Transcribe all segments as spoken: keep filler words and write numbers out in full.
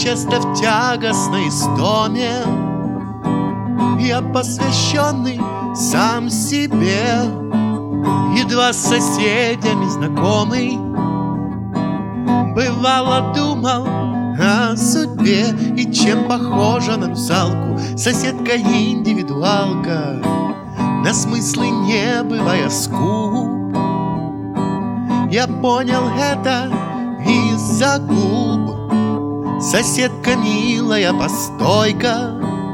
часто в тягостной истоме, я посвященный сам себе, едва с соседями знакомый, бывало думал о судьбе. И чем похожа на русалку соседка-индивидуалка, на смыслы не бывая скуп, я понял это из-за губ. Соседка милая, постойка,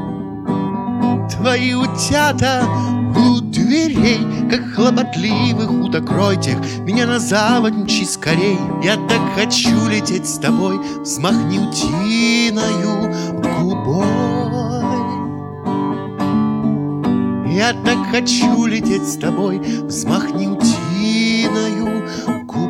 твои утята у дверей, как хлопотливых уток ройтех, меня на заводь мчи скорей. Я так хочу лететь с тобой, взмахни утиною губой. Я так хочу лететь с тобой, взмахни утиною губой.